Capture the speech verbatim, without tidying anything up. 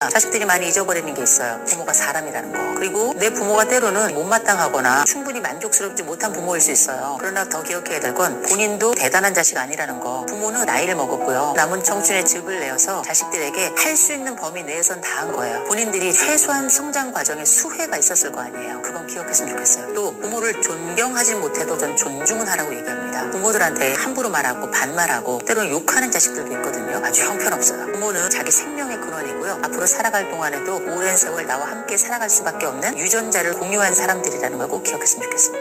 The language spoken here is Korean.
자식들이 많이 잊어버리는 게 있어요. 부모가 사람이라는 거. 그리고 내 부모가 때로는 못마땅하거나 충분히 만족스럽지 못한 부모일 수 있어요. 그러나 더 기억해야 될 건 본인도 대단한 자식 아니라는 거. 부모는 나이를 먹었고요. 남은 청춘의 즙을 내어서 자식들에게 할 수 있는 범위 내에선 다 한 거예요. 본인들이 최소한 성장 과정에 수혜가 있었을 거 아니에요. 그건 기억했으면 좋겠어요. 또 부모를 존경하지 못해도 전 존중은 하라고 얘기합니다. 부모들한테 함부로 말하고 반말하고 때로는 욕하는 자식들도 있거든요. 아주 형편없어요. 부모는 자기 생명의 근원이고요. 앞으로 살아갈 동안에도 오랜 세월 나와 함께 살아갈 수밖에 없는 유전자를 공유한 사람들이라는 걸 꼭 기억했으면 좋겠습니다.